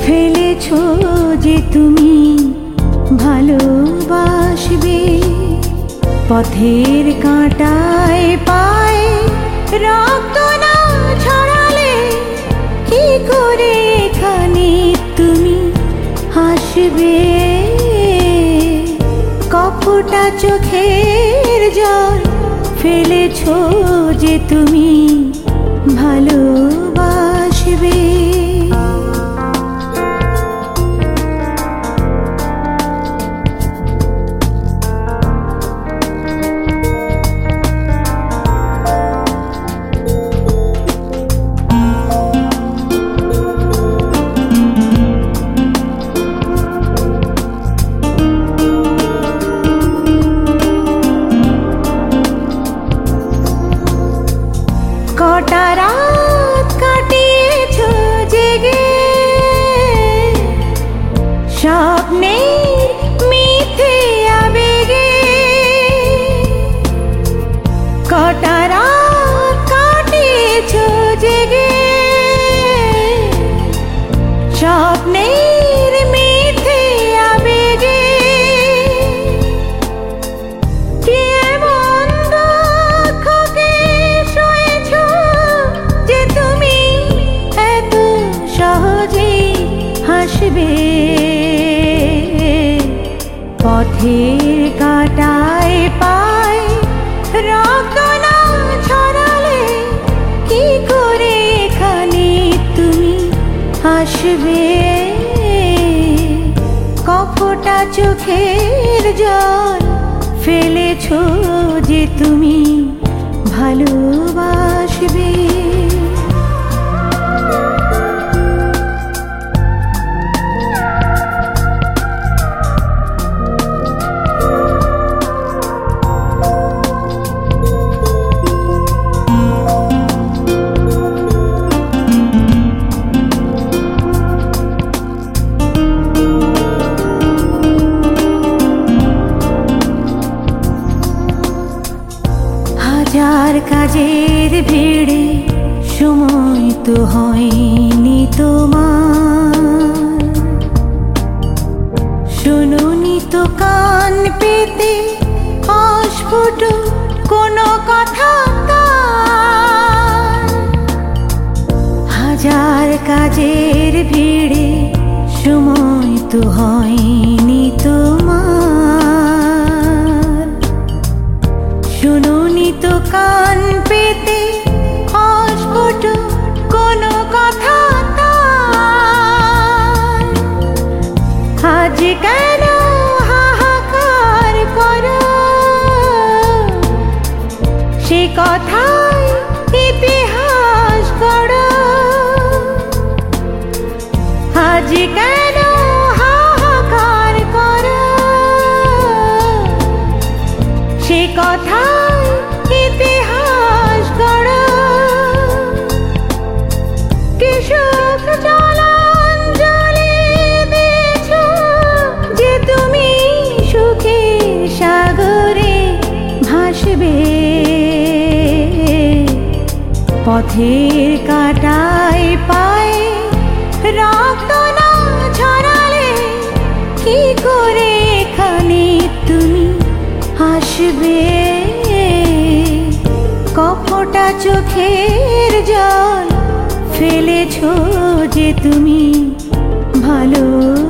ফেলেছো যে তুমি ভালোবাসবে। পথের কাঁটায় পায়ে রক্ত না ছড়ালে কি করে এখানে তুমি হাসবে। কপটা চোখের জল ফেলেছো যে তুমি ভালোবাসবে। কটা রাত কাটিয়েছো জেগে স্বপ্নের মিথ্যে আবেগে। কটা রাত কাটিয়েছো জেগে স্বপ্নের মিথ্যে আবেগে। কি এমন দুঃখকে সয়েছো যে তুমি এত সহজে হাসবে। পথের কাঁটায় পায়ে রক্ত না ছড়ালে কি করে এখানে তুমি হাসবে। কপটা চোখের জল ফেলেছো যে তুমি ভালোবাসবে। হাজার কাজের ভিড়ে সময় তো হয়নি তোমার। শুনুনি তো কান পেতে অস্ফুট কোনো কথা তার। হাজার কাজের ভিড়ে সময় তো হয়নি তোমার। শুনুনি তো কান পেতে অস্ফুট কোনো কথা তার। আজ কেন হাহাকার করো সে কথাই ইতিহাস গড়ো। আজ কেন হাহাকার করো সে কথাই ইতিহাস গড়ো। কি সুখ জলাঞ্জলি দিয়েছো যে তুমি সুখের সাগরে ভাসবে। পথের কাঁটায় পায়ে রক্ত না ছড়ালে কি করে এখানে তুমি হাসবে। কপটা চোখের জল ফেলেছো যে তুমি ভালো